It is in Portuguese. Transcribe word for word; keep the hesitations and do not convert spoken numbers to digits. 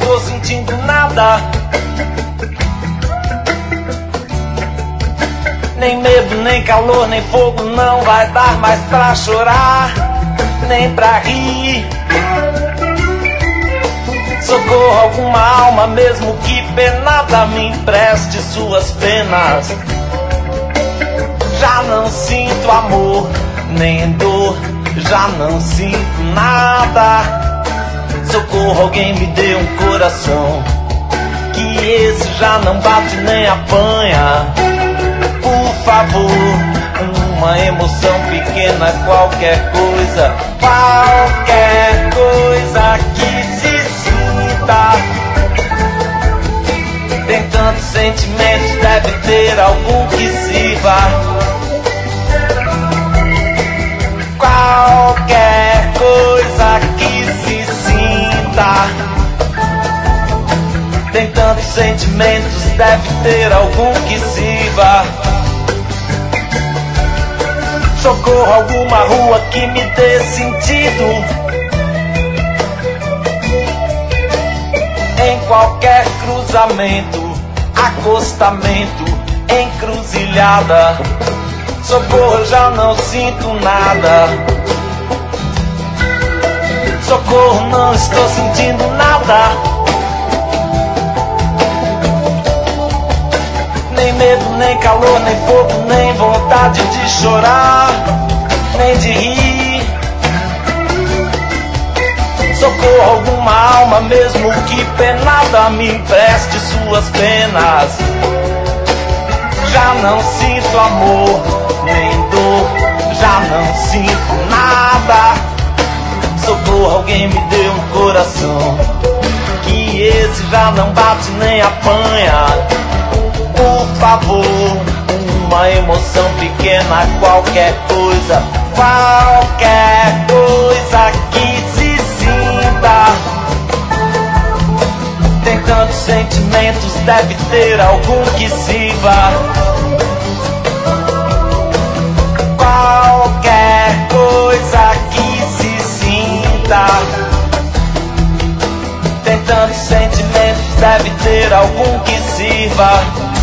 estou sentindo nada. Nem medo, nem calor, nem fogo, não vai dar mais pra chorar, nem pra rir. Socorro, alguma alma, mesmo que penada, me empreste suas penas. Já não sinto amor, nem dor, já não sinto nada. Socorro, alguém me dê um coração, que esse já não bate nem apanha. Por favor, uma emoção pequena, qualquer coisa, qualquer coisa que se sinta. Tem tantos sentimentos, deve ter algum que sirva. Qualquer coisa que se sinta. Tem tantos sentimentos, deve ter algum que sirva. Socorro, alguma rua que me dê sentido. Em qualquer cruzamento, acostamento, encruzilhada. Socorro, já não sinto nada. Socorro, não estou sentindo nada. Nem medo, nem calor, nem fogo, nem vontade de chorar, nem de rir. Socorro, alguma alma, mesmo que penada, me empreste suas penas. Já não sinto amor, nem dor, já não sinto nada. Socorro, alguém me dê um coração, que esse já não bate nem apanha. Por favor, uma emoção pequena, qualquer coisa, qualquer coisa que se sinta. Tem tantos sentimentos, deve ter algum que sirva. Qualquer coisa que se sinta. Tem tantos sentimentos, deve ter algum que sirva.